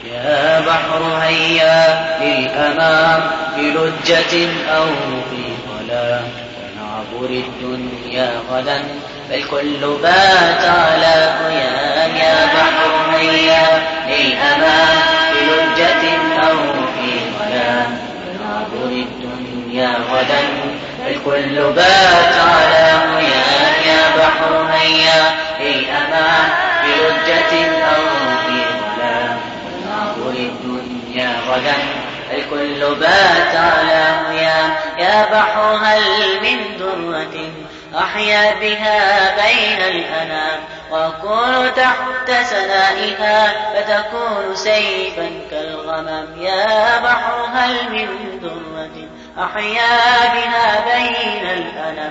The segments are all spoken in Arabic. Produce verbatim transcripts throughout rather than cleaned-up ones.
يا بحر هيا للأمام بلجة أو في ظلام ونعبر الدنيا غدا فالكل بات على هيام. يا بحر هيا للأمام بلجة أو في ظلام ونعبر الدنيا غدا فالكل بات على هيام. يا بحر هيا للأمام بلجة أو في ظلام ونعبر الدنيا غدا الكل بات على هيام. يا بحر هل من درة أحيا بها بين الأنام وأكون تحت سنائها فتكون سيفا كالغمام. يا بحر هل من درة أحيا بها بين الأنام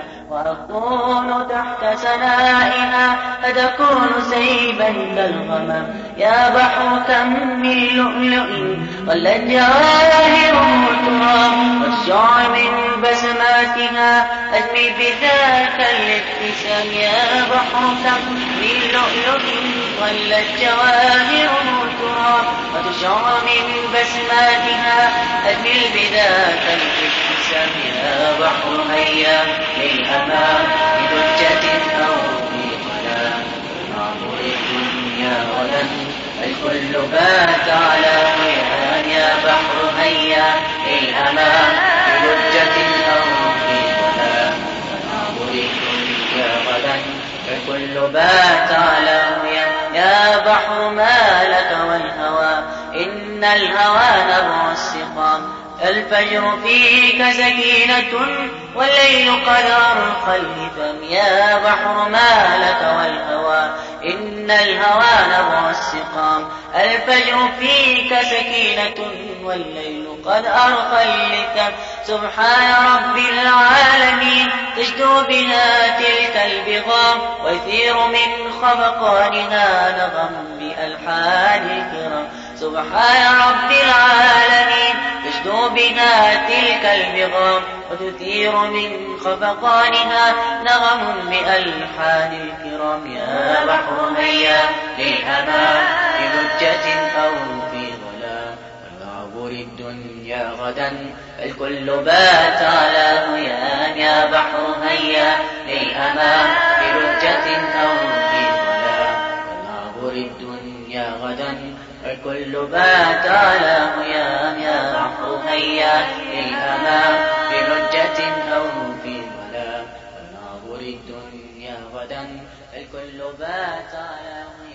وأكون تحت سنائها فتكون سيفا كالغمام. يا بحر كم من لؤلؤ ظلت جواهره ترى والشعر من بسماتها أجمي بذاك الابتسام. يا بحر كم من لؤلؤ ظلت جواهره ترى وتشع من بسماتها أجمل بذاك الابتسام. يا بحر هيا للأمام بلجة أو في ظلام ونعبر الدنيا غدا الكل بات على هيام. يا بحر هيا للأمام بلجة أو في ظلام ونعبر الدنيا غدا الكل بات على هيام. يا بحر ما لك والهوى إن الهوى نبع السقام الفجر فيك سكينة والليل قد أرخى اللثام. يا بحر ما لك والهوى إن الهوى نبع السقام الفجر فيك سكينة والليل قد أرخى اللثام. سبحان رب العالمين تجدو بها تلك البغام ويثير من خفقانها نغم بألحان الكرام. سبحان رب العالمين تجدو بها تلك البغام وتثير من خفقانها نغم بألحان الكرام. يا بحر هيا للأمام بلجة أو في ظلام ونعبر الدنيا غدا الكل بات على هيام. يا بحر هيا للأمام بلجة أو في ظلام ونعبر الدنيا غدا الكل بات على هيام. يا بحر هيا للأمام بلجة أو في ظلام ونعبر الدنيا غدا الكل بات على هيام.